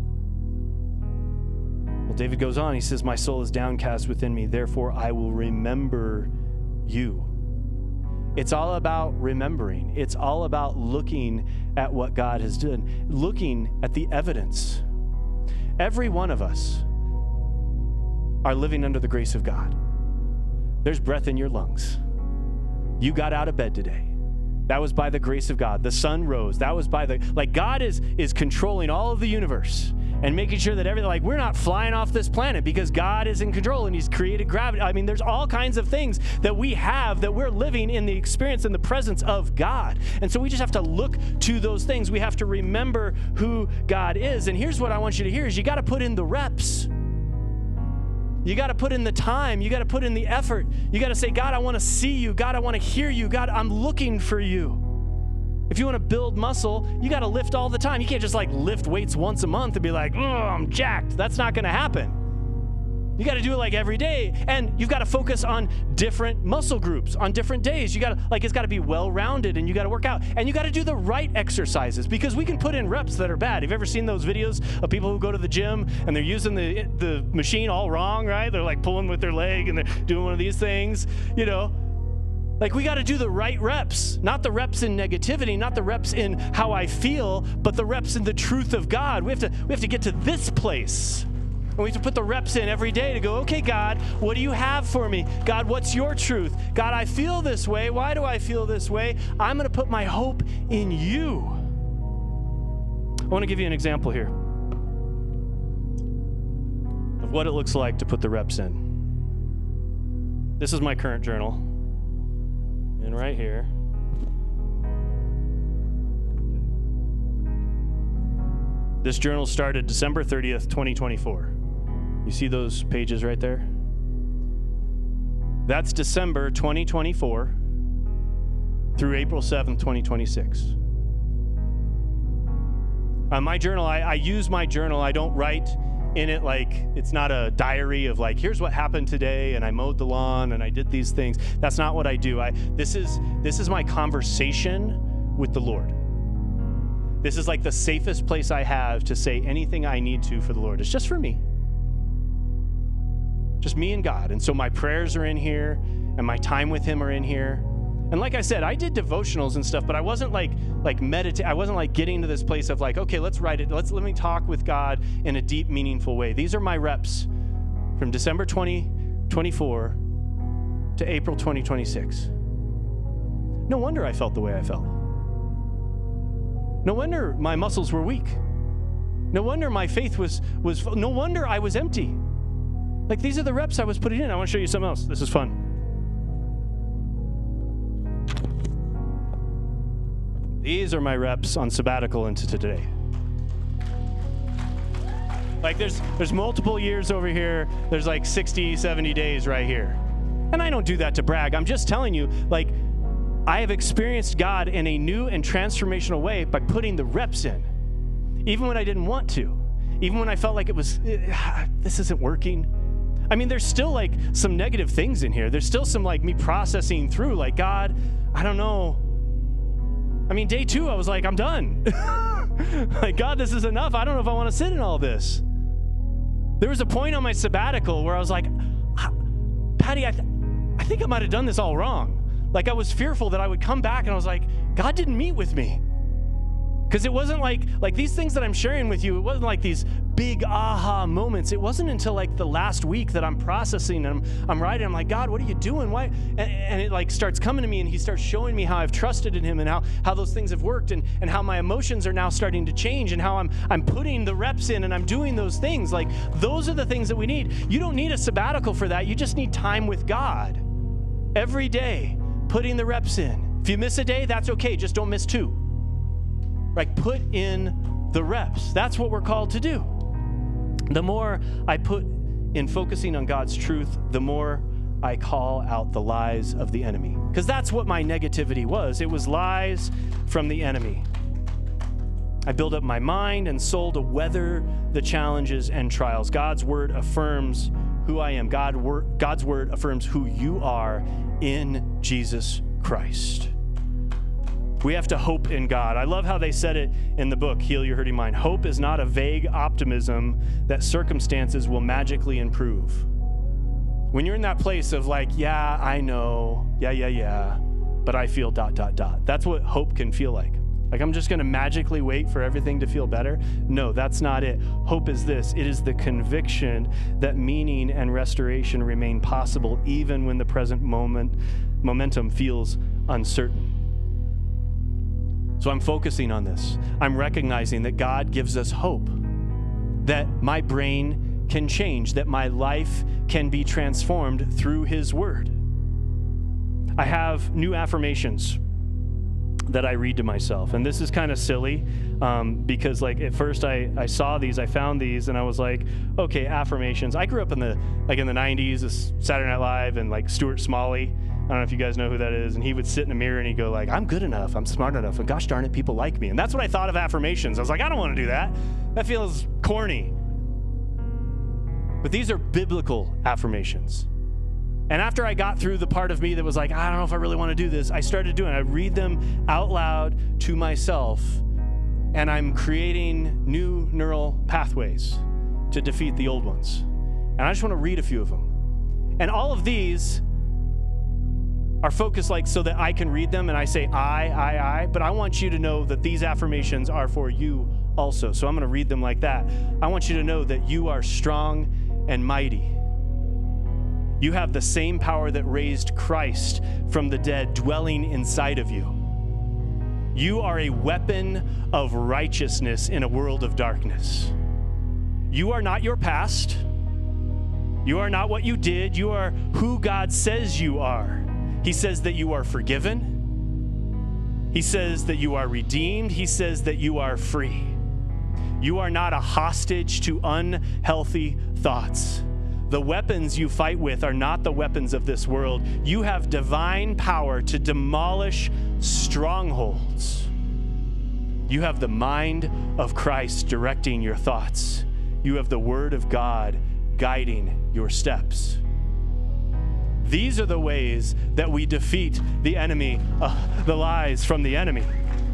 Well, David goes on, he says, my soul is downcast within me, therefore I will remember you. It's all about remembering. It's all about looking at what God has done, looking at the evidence. Every one of us are living under the grace of God. There's breath in your lungs. You got out of bed today. That was by the grace of God. The sun rose. That was by God is controlling all of the universe and making sure that everything, like, we're not flying off this planet because God is in control and he's created gravity. I mean, there's all kinds of things that we have that we're living in the experience and the presence of God. And so we just have to look to those things. We have to remember who God is. And here's what I want you to hear is you got to put in the reps. You got to put in the time. You got to put in the effort. You got to say, God, I want to see you. God, I want to hear you. God, I'm looking for you. If you want to build muscle, you got to lift all the time. You can't just like lift weights once a month and be like, oh, I'm jacked. That's not going to happen. You got to do it like every day. And you've got to focus on different muscle groups on different days. You got to, like, it's got to be well-rounded and you got to work out. And you got to do the right exercises because we can put in reps that are bad. Have you ever seen those videos of people who go to the gym and they're using the machine all wrong, right? They're like pulling with their leg and they're doing one of these things, you know? Like, we got to do the right reps, not the reps in negativity, not the reps in how I feel, but the reps in the truth of God. We have to get to this place. And we have to put the reps in every day to go, okay, God, what do you have for me? God, what's your truth? God, I feel this way. Why do I feel this way? I'm going to put my hope in you. I want to give you an example here of what it looks like to put the reps in. This is my current journal. And right here, this journal started December 30th, 2024. You see those pages right there? That's December 2024 through April 7th, 2026. My journal, I use my journal. I don't write in it like it's not a diary of like, here's what happened today and I mowed the lawn and I did these things. That's not what I do. This is my conversation with the Lord. This is like the safest place I have to say anything I need to for the Lord. It's just for me. Just me and God. And so my prayers are in here and my time with him are in here. And like I said, I did devotionals and stuff, but I wasn't like meditate. I wasn't like getting to this place of like, okay, let's write it. Let me talk with God in a deep, meaningful way. These are my reps from December 2024 to April 2026. No wonder I felt the way I felt. No wonder my muscles were weak. No wonder my faith was no wonder I was empty. Like, these are the reps I was putting in. I want to show you something else. This is fun. These are my reps on sabbatical into today. Like, there's multiple years over here. There's like 60, 70 days right here. And I don't do that to brag. I'm just telling you, like, I have experienced God in a new and transformational way by putting the reps in. Even when I didn't want to. Even when I felt like this isn't working. I mean, there's still like some negative things in here. There's still some like me processing through, like, God, I don't know. I mean, day 2, I was like, I'm done. Like, God, this is enough. I don't know if I want to sit in all this. There was a point on my sabbatical where I was like, Patty, I think I might have done this all wrong. Like, I was fearful that I would come back and I was like, God didn't meet with me. Because it wasn't like these things that I'm sharing with you, it wasn't like these big aha moments. It wasn't until like the last week that I'm processing and I'm writing. I'm like, God, what are you doing? Why? And it like starts coming to me and he starts showing me how I've trusted in him and how those things have worked and how my emotions are now starting to change and how I'm putting the reps in and I'm doing those things. Like, those are the things that we need. You don't need a sabbatical for that. You just need time with God. Every day, putting the reps in. If you miss a day, that's okay. Just don't miss 2. Like, put in the reps. That's what we're called to do. The more I put in focusing on God's truth, the more I call out the lies of the enemy. Because that's what my negativity was. It was lies from the enemy. I build up my mind and soul to weather the challenges and trials. God's word affirms who I am. God's word affirms who you are in Jesus Christ. We have to hope in God. I love how they said it in the book, Heal Your Hurting Mind. Hope is not a vague optimism that circumstances will magically improve. When you're in that place of like, yeah, I know, yeah, but I feel ... That's what hope can feel like. Like, I'm just going to magically wait for everything to feel better. No, that's not it. Hope is this. It is the conviction that meaning and restoration remain possible even when the present momentum feels uncertain. So I'm focusing on this. I'm recognizing that God gives us hope, that my brain can change, that my life can be transformed through his word. I have new affirmations that I read to myself. And this is kind of silly because like at first I saw these, I found these and I was like, okay, affirmations. I grew up in the 90s, this Saturday Night Live and like Stuart Smalley. I don't know if you guys know who that is. And he would sit in a mirror and he'd go like, I'm good enough. I'm smart enough. And gosh darn it, people like me. And that's what I thought of affirmations. I was like, I don't want to do that. That feels corny. But these are biblical affirmations. And after I got through the part of me that was like, I don't know if I really want to do this, I started doing it. I read them out loud to myself, and I'm creating new neural pathways to defeat the old ones. And I just want to read a few of them. And all of these are focused like so that I can read them and I say I, but I want you to know that these affirmations are for you also. So I'm going to read them like that. I want you to know that you are strong and mighty. You have the same power that raised Christ from the dead dwelling inside of you. You are a weapon of righteousness in a world of darkness. You are not your past. You are not what you did. You are who God says you are. He says that you are forgiven. He says that you are redeemed. He says that you are free. You are not a hostage to unhealthy thoughts. The weapons you fight with are not the weapons of this world. You have divine power to demolish strongholds. You have the mind of Christ directing your thoughts. you have the Word of God guiding your steps. These are the ways that we defeat the enemy, the lies from the enemy.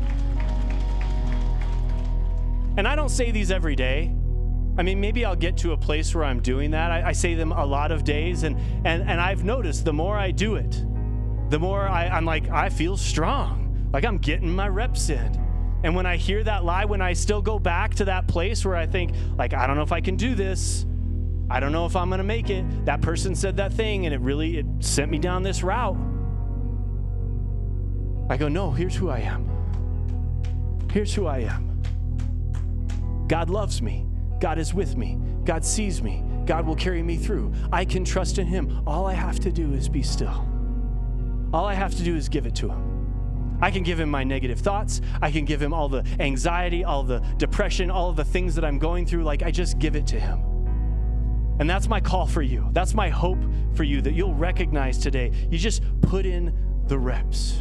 And I don't say these every day. I mean, maybe I'll get to a place where I'm doing that. I say them a lot of days, and I've noticed the more I do it, the more I'm like, I feel strong. Like I'm getting my reps in. And when I hear that lie, when I still go back to that place where I think, like, I don't know if I can do this. I don't know if I'm going to make it. That person said that thing, and it sent me down this route. I go, no, here's who I am. Here's who I am. God loves me. God is with me. God sees me. God will carry me through. I can trust in Him. All I have to do is be still. All I have to do is give it to Him. I can give Him my negative thoughts. I can give Him all the anxiety, all the depression, all of the things that I'm going through. Like, I just give it to Him. And that's my call for you. That's my hope for you, that you'll recognize today. You just put in the reps.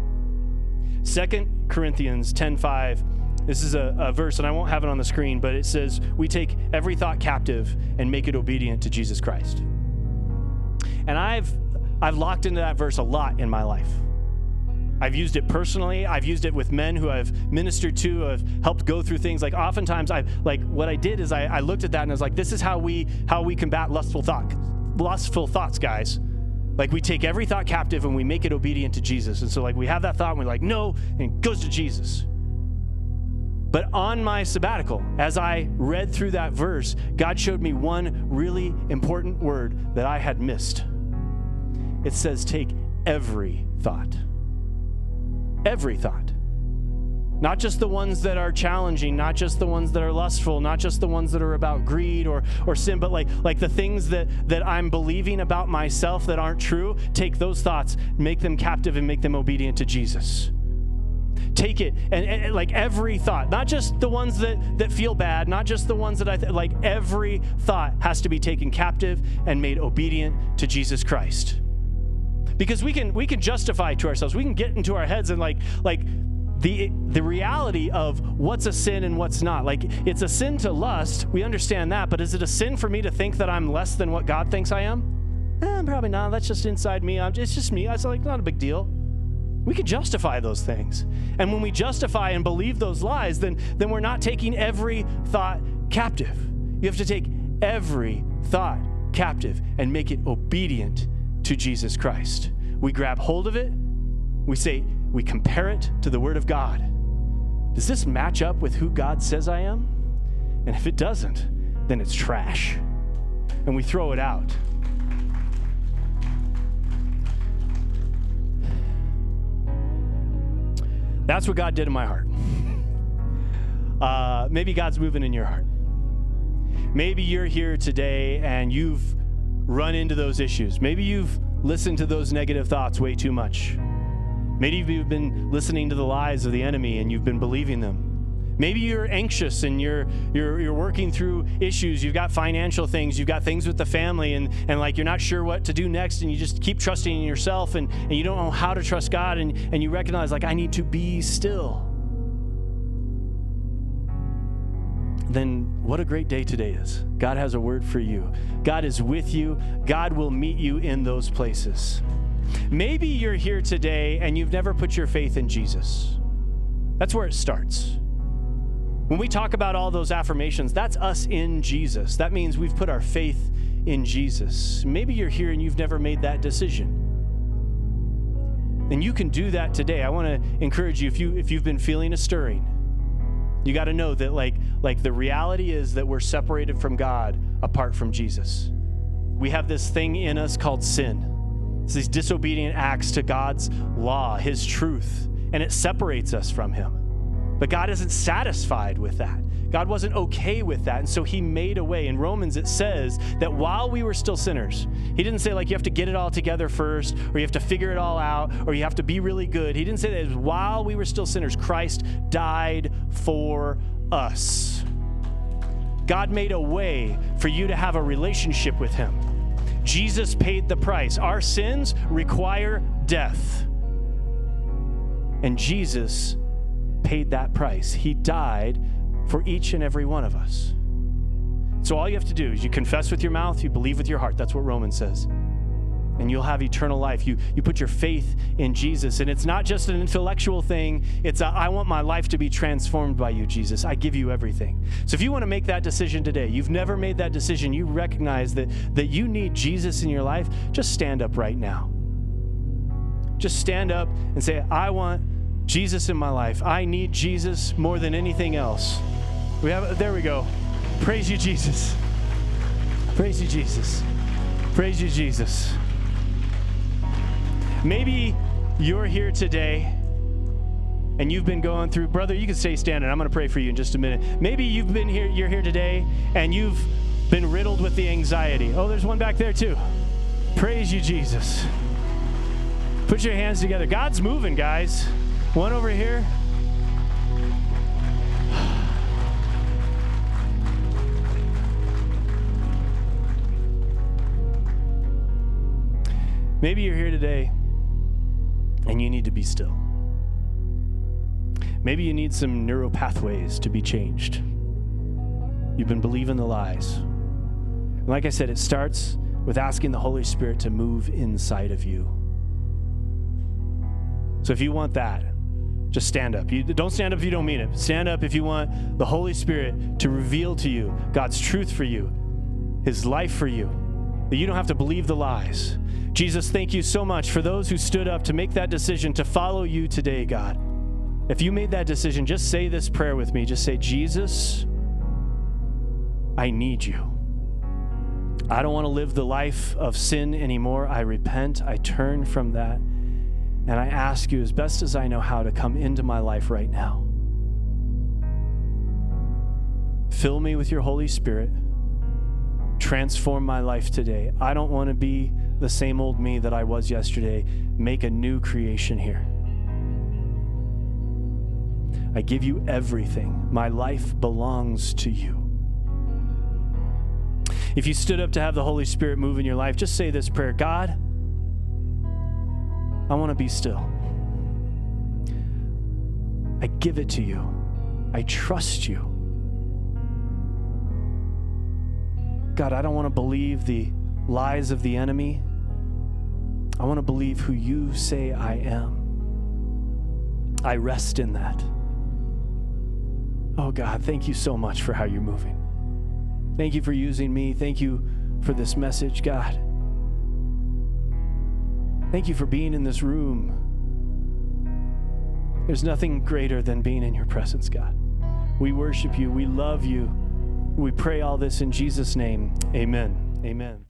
2 Corinthians 10:5. This is a verse, and I won't have it on the screen, but it says, we take every thought captive and make it obedient to Jesus Christ. And I've locked into that verse a lot in my life. I've used it personally. I've used it with men who I've ministered to, have helped go through things. Like oftentimes, what I did is I looked at that and I was like, this is how we combat lustful thoughts, guys. Like we take every thought captive and we make it obedient to Jesus. And so like we have that thought and we're like, no, and it goes to Jesus. But on my sabbatical, as I read through that verse, God showed me one really important word that I had missed. It says, take every thought. Every thought. Not just the ones that are challenging, not just the ones that are lustful, not just the ones that are about greed or sin, but like the things that I'm believing about myself that aren't true. Take those thoughts, make them captive, and make them obedient to Jesus. Take it, and like every thought, not just the ones that feel bad, not just the ones that like every thought has to be taken captive and made obedient to Jesus Christ. Because we can justify to ourselves, we can get into our heads and like the reality of what's a sin and what's not. Like it's a sin to lust, we understand that, but is it a sin for me to think that I'm less than what God thinks I am? Probably not. That's just inside me. It's just me. That's like not a big deal. We can justify those things. And when we justify and believe those lies, then we're not taking every thought captive. You have to take every thought captive and make it obedient to Jesus Christ. We grab hold of it. We compare it to the Word of God. Does this match up with who God says I am? And if it doesn't, then it's trash. And we throw it out. That's what God did in my heart. Maybe God's moving in your heart. Maybe you're here today and you've run into those issues. Maybe you've listened to those negative thoughts way too much. Maybe you've been listening to the lies of the enemy and you've been believing them. Maybe you're anxious and you're working through issues. You've got financial things. You've got things with the family and like you're not sure what to do next and you just keep trusting in yourself and you don't know how to trust God and you recognize like I need to be still. Then what a great day today is. God has a word for you. God is with you. God will meet you in those places. Maybe you're here today and you've never put your faith in Jesus. That's where it starts. When we talk about all those affirmations, that's us in Jesus. That means we've put our faith in Jesus. Maybe you're here and you've never made that decision. And you can do that today. I want to encourage you, if you've been feeling a stirring, you got to know that like the reality is that we're separated from God apart from Jesus. We have this thing in us called sin. It's these disobedient acts to God's law, His truth, and it separates us from Him. But God isn't satisfied with that. God wasn't okay with that, and so He made a way. In Romans, it says that while we were still sinners, He didn't say like you have to get it all together first, or you have to figure it all out, or you have to be really good. He didn't say that. It was while we were still sinners, Christ died for us. God made a way for you to have a relationship with Him. Jesus paid the price. Our sins require death. And Jesus paid that price. He died for each and every one of us. So all you have to do is you confess with your mouth, you believe with your heart. That's what Romans says. And you'll have eternal life. You put your faith in Jesus. And it's not just an intellectual thing. It's I want my life to be transformed by you, Jesus. I give you everything. So if you want to make that decision today, you've never made that decision, you recognize that you need Jesus in your life, just stand up right now. Just stand up and say, I want Jesus in my life. I need Jesus more than anything else. There we go. Praise you, Jesus. Praise you, Jesus. Praise you, Jesus. Maybe you're here today and you've been going through, brother, you can stay standing. I'm going to pray for you in just a minute. Maybe you're here today and you've been riddled with the anxiety. Oh, there's one back there too. Praise you, Jesus. Put your hands together. God's moving, guys. One over here. Maybe you're here today and you need to be still. Maybe you need some neural pathways to be changed. You've been believing the lies. And like I said, it starts with asking the Holy Spirit to move inside of you. So if you want that, just stand up. Don't stand up if you don't mean it. Stand up if you want the Holy Spirit to reveal to you God's truth for you, His life for you, that you don't have to believe the lies. Jesus, thank you so much for those who stood up to make that decision to follow you today, God. If you made that decision, just say this prayer with me. Just say, Jesus, I need you. I don't want to live the life of sin anymore. I repent. I turn from that. And I ask you, as best as I know how, to come into my life right now. Fill me with your Holy Spirit. Transform my life today. I don't want to be the same old me that I was yesterday. Make a new creation here. I give you everything. My life belongs to you. If you stood up to have the Holy Spirit move in your life, just say this prayer. God, I want to be still. I give it to you. I trust you. God, I don't want to believe the lies of the enemy. I want to believe who you say I am. I rest in that. Oh God, thank you so much for how you're moving. Thank you for using me. Thank you for this message, God. Thank you for being in this room. There's nothing greater than being in your presence, God. We worship you. We love you. We pray all this in Jesus' name. Amen. Amen.